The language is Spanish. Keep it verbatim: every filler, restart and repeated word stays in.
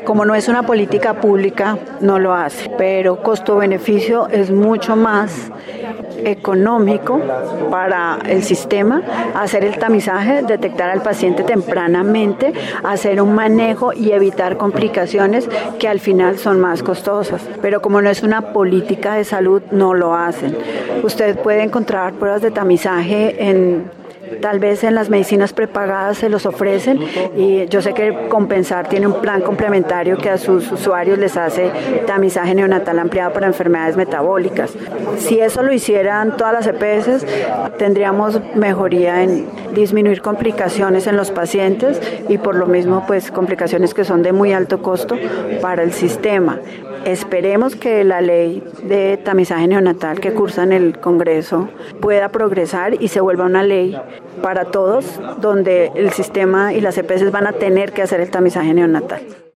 Como no es una política pública, no lo hace, pero costo-beneficio es mucho más económico para el sistema hacer el tamizaje, detectar al paciente tempranamente, hacer un manejo y evitar complicaciones que al final son más costosas. Pero como no es una política de salud, no lo hacen. Usted puede encontrar pruebas de tamizaje en tal vez en las medicinas prepagadas se los ofrecen, y yo sé que Compensar tiene un plan complementario que a sus usuarios les hace tamizaje neonatal ampliado para enfermedades metabólicas. Si eso lo hicieran todas las E P S, tendríamos mejoría en disminuir complicaciones en los pacientes y por lo mismo pues complicaciones que son de muy alto costo para el sistema. Esperemos que la ley de tamizaje neonatal que cursa en el Congreso pueda progresar y se vuelva una ley para todos, donde el sistema y las E P S van a tener que hacer el tamizaje neonatal.